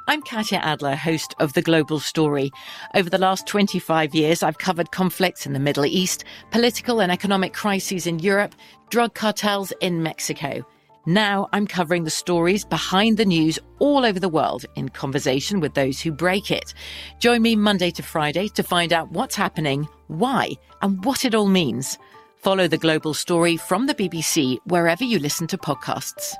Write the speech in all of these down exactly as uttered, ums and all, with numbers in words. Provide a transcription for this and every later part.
I'm Katya Adler, host of The Global Story. Over the last twenty-five years, I've covered conflicts in the Middle East, political and economic crises in Europe, drug cartels in Mexico. Now I'm covering the stories behind the news all over the world in conversation with those who break it. Join me Monday to Friday to find out what's happening, why, and what it all means. Follow The Global Story from the B B C wherever you listen to podcasts.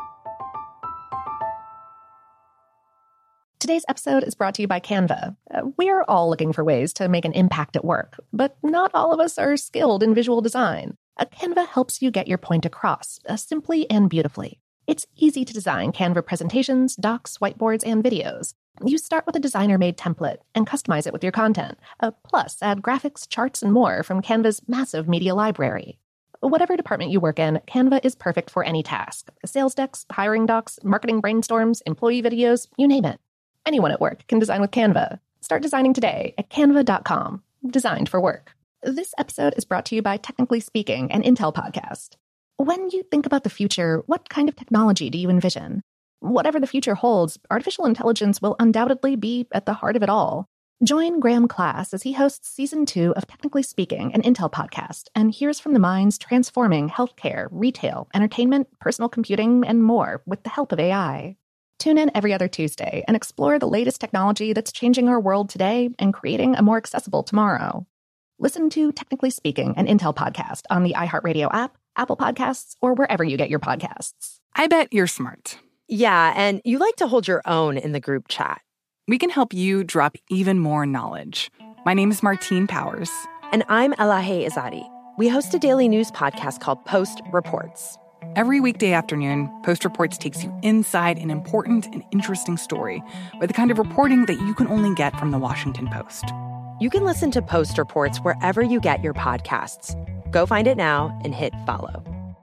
Today's episode is brought to you by Canva. Uh, we're all looking for ways to make an impact at work, but not all of us are skilled in visual design. Uh, Canva helps you get your point across, uh, simply and beautifully. It's easy to design Canva presentations, docs, whiteboards, and videos. You start with a designer-made template and customize it with your content. Uh, plus, add graphics, charts, and more from Canva's massive media library. Whatever department you work in, Canva is perfect for any task. Sales decks, hiring docs, marketing brainstorms, employee videos, you name it. Anyone at work can design with Canva. Start designing today at canva dot com. Designed for work. This episode is brought to you by Technically Speaking, an Intel podcast. When you think about the future, what kind of technology do you envision? Whatever the future holds, artificial intelligence will undoubtedly be at the heart of it all. Join Graham Class as he hosts season two of Technically Speaking, an Intel podcast, and hears from the minds transforming healthcare, retail, entertainment, personal computing, and more with the help of A I. Tune in every other Tuesday and explore the latest technology that's changing our world today and creating a more accessible tomorrow. Listen to Technically Speaking, an Intel podcast on the iHeartRadio app, Apple Podcasts, or wherever you get your podcasts. I bet you're smart. Yeah, and you like to hold your own in the group chat. We can help you drop even more knowledge. My name is Martine Powers. And I'm Elahe Izadi. We host a daily news podcast called Post Reports. Every weekday afternoon, Post Reports takes you inside an important and interesting story with the kind of reporting that you can only get from the Washington Post. You can listen to Post Reports wherever you get your podcasts. Go find it now and hit follow.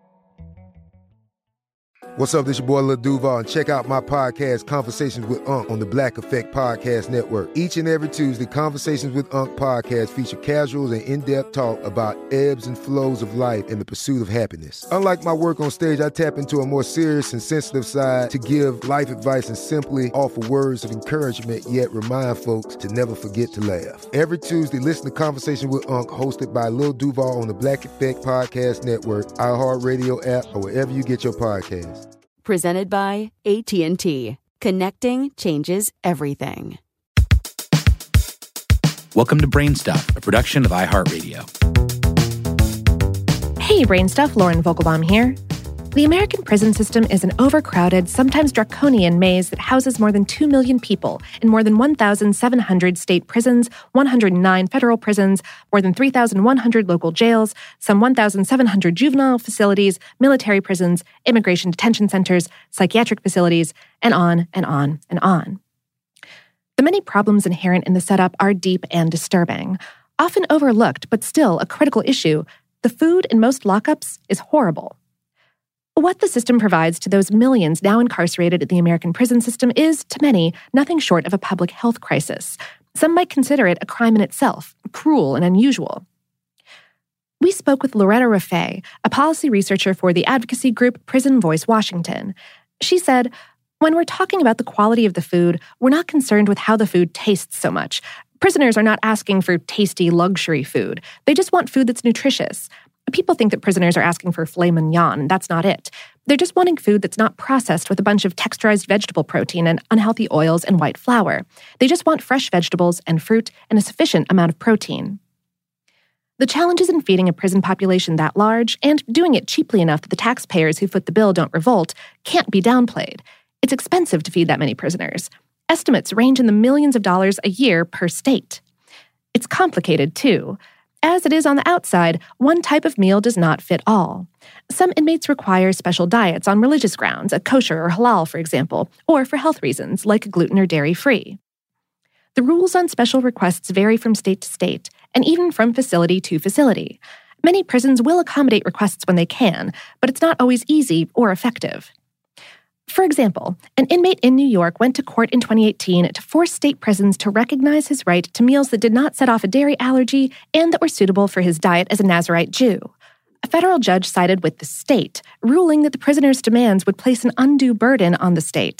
What's up, this your boy Lil Duval, and check out my podcast, Conversations with Unc, on the Black Effect Podcast Network. Each and every Tuesday, Conversations with Unc podcast feature casual and in-depth talk about ebbs and flows of life and the pursuit of happiness. Unlike my work on stage, I tap into a more serious and sensitive side to give life advice and simply offer words of encouragement, yet remind folks to never forget to laugh. Every Tuesday, listen to Conversations with Unc, hosted by Lil Duval on the Black Effect Podcast Network, iHeartRadio app, or wherever you get your podcasts. Presented by A T and T. Connecting changes everything. Welcome to Brainstuff, a production of iHeartRadio. Hey, Brainstuff, Lauren Vogelbaum here. The American prison system is an overcrowded, sometimes draconian maze that houses more than two million people in more than one thousand seven hundred state prisons, one hundred nine federal prisons, more than three thousand one hundred local jails, some one thousand seven hundred juvenile facilities, military prisons, immigration detention centers, psychiatric facilities, and on and on and on. The many problems inherent in the setup are deep and disturbing. Often overlooked, but still a critical issue, the food in most lockups is horrible. What the system provides to those millions now incarcerated in the American prison system is, to many, nothing short of a public health crisis. Some might consider it a crime in itself, cruel and unusual. We spoke with Loretta Raffay, a policy researcher for the advocacy group Prison Voice Washington. She said, "When we're talking about the quality of the food, we're not concerned with how the food tastes so much. Prisoners are not asking for tasty luxury food. They just want food that's nutritious. People think that prisoners are asking for filet mignon, and that's not it. They're just wanting food that's not processed with a bunch of texturized vegetable protein and unhealthy oils and white flour. They just want fresh vegetables and fruit and a sufficient amount of protein." The challenges in feeding a prison population that large, and doing it cheaply enough that the taxpayers who foot the bill don't revolt, can't be downplayed. It's expensive to feed that many prisoners. Estimates range in the millions of dollars a year per state. It's complicated, too. As it is on the outside, one type of meal does not fit all. Some inmates require special diets on religious grounds, a kosher or halal, for example, or for health reasons, like gluten or dairy-free. The rules on special requests vary from state to state, and even from facility to facility. Many prisons will accommodate requests when they can, but it's not always easy or effective. For example, an inmate in New York went to court in twenty eighteen to force state prisons to recognize his right to meals that did not set off a dairy allergy and that were suitable for his diet as a Nazirite Jew. A federal judge sided with the state, ruling that the prisoner's demands would place an undue burden on the state.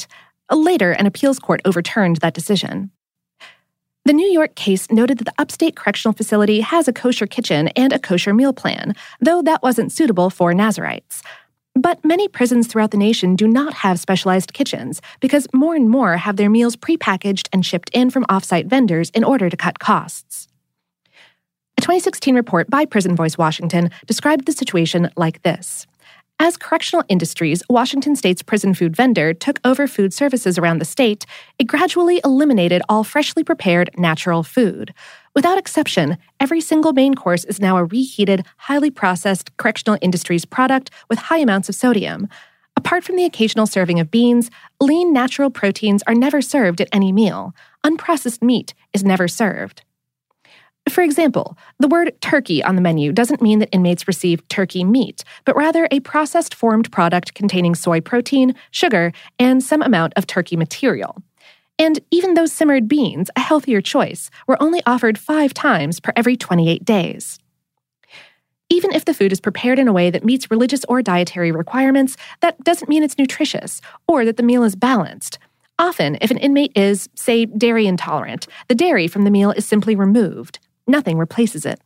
Later, an appeals court overturned that decision. The New York case noted that the Upstate Correctional Facility has a kosher kitchen and a kosher meal plan, though that wasn't suitable for Nazarites. But many prisons throughout the nation do not have specialized kitchens because more and more have their meals prepackaged and shipped in from off-site vendors in order to cut costs. A twenty sixteen report by Prison Voice Washington described the situation like this. As Correctional Industries, Washington State's prison food vendor, took over food services around the state, it gradually eliminated all freshly prepared natural food. Without exception, every single main course is now a reheated, highly processed Correctional Industries product with high amounts of sodium. Apart from the occasional serving of beans, lean natural proteins are never served at any meal. Unprocessed meat is never served. For example, the word turkey on the menu doesn't mean that inmates receive turkey meat, but rather a processed formed product containing soy protein, sugar, and some amount of turkey material. And even those simmered beans, a healthier choice, were only offered five times per every twenty-eight days. Even if the food is prepared in a way that meets religious or dietary requirements, that doesn't mean it's nutritious or that the meal is balanced. Often, if an inmate is, say, dairy intolerant, the dairy from the meal is simply removed. Nothing replaces it.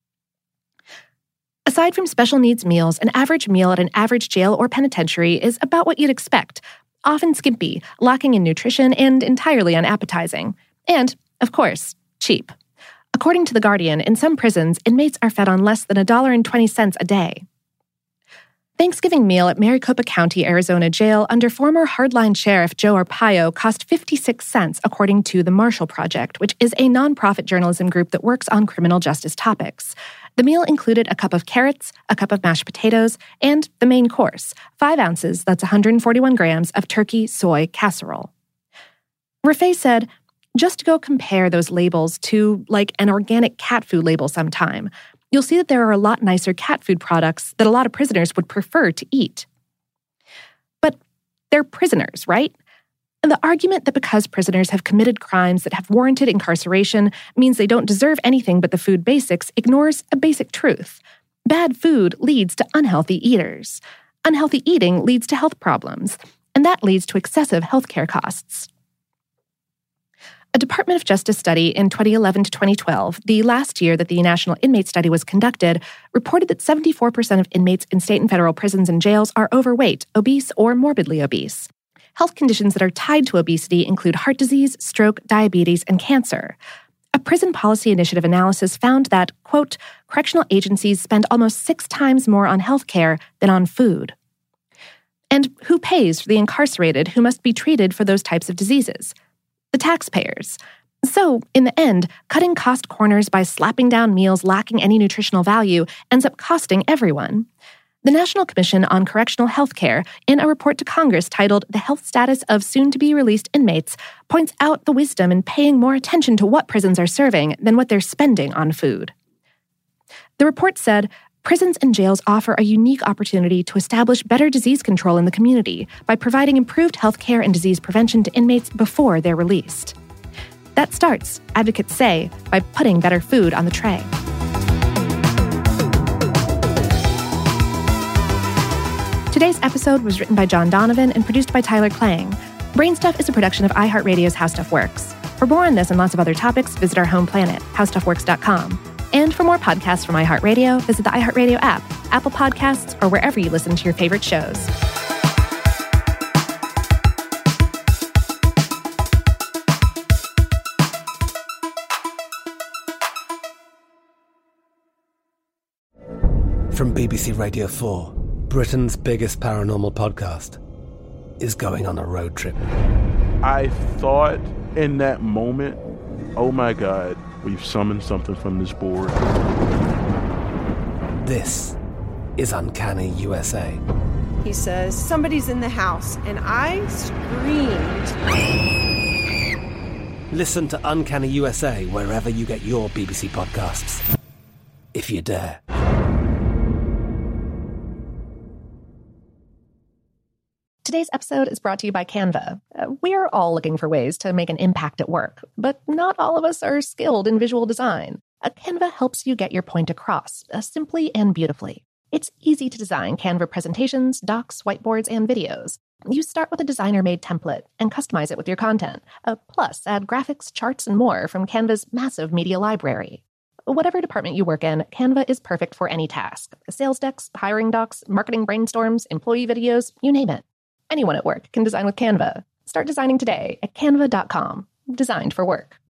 Aside from special needs meals, an average meal at an average jail or penitentiary is about what you'd expect, often skimpy, lacking in nutrition, and entirely unappetizing. And, of course, cheap. According to The Guardian, in some prisons, inmates are fed on less than one dollar and twenty cents a day. Thanksgiving meal at Maricopa County, Arizona jail under former hardline sheriff Joe Arpaio cost fifty-six cents, according to the Marshall Project, which is a nonprofit journalism group that works on criminal justice topics. The meal included a cup of carrots, a cup of mashed potatoes, and the main course, five ounces, that's one hundred forty-one grams, of turkey soy casserole. Rafay said, just go compare those labels to, like, an organic cat food label sometime. You'll see that there are a lot nicer cat food products that a lot of prisoners would prefer to eat. But they're prisoners, right? And the argument that because prisoners have committed crimes that have warranted incarceration means they don't deserve anything but the food basics ignores a basic truth. Bad food leads to unhealthy eaters. Unhealthy eating leads to health problems, and that leads to excessive healthcare costs. A Department of Justice study in twenty eleven to twenty twelve, the last year that the National Inmate Study was conducted, reported that seventy-four percent of inmates in state and federal prisons and jails are overweight, obese, or morbidly obese. Health conditions that are tied to obesity include heart disease, stroke, diabetes, and cancer. A prison policy initiative analysis found that, quote, correctional agencies spend almost six times more on health care than on food. And who pays for the incarcerated who must be treated for those types of diseases? The taxpayers. So, in the end, cutting cost corners by slapping down meals lacking any nutritional value ends up costing everyone. The National Commission on Correctional Health Care, in a report to Congress titled The Health Status of Soon-to-be-Released Inmates, points out the wisdom in paying more attention to what prisons are serving than what they're spending on food. The report said, prisons and jails offer a unique opportunity to establish better disease control in the community by providing improved health care and disease prevention to inmates before they're released. That starts, advocates say, by putting better food on the tray. Today's episode was written by John Donovan and produced by Tyler Klang. Brainstuff is a production of iHeartRadio's How Stuff Works. For more on this and lots of other topics, visit our home planet, how stuff works dot com. And for more podcasts from iHeartRadio, visit the iHeartRadio app, Apple Podcasts, or wherever you listen to your favorite shows. From B B C Radio four, Britain's biggest paranormal podcast is going on a road trip. I thought in that moment, oh my God, we've summoned something from this board. This is Uncanny U S A. He says, somebody's in the house, and I screamed. Listen to Uncanny U S A wherever you get your B B C podcasts, if you dare. Today's episode is brought to you by Canva. Uh, we're all looking for ways to make an impact at work, but not all of us are skilled in visual design. Uh, Canva helps you get your point across, uh, simply and beautifully. It's easy to design Canva presentations, docs, whiteboards, and videos. You start with a designer-made template and customize it with your content. Uh, plus, add graphics, charts, and more from Canva's massive media library. Whatever department you work in, Canva is perfect for any task. Sales decks, hiring docs, marketing brainstorms, employee videos, you name it. Anyone at work can design with Canva. Start designing today at canva dot com. Designed for work.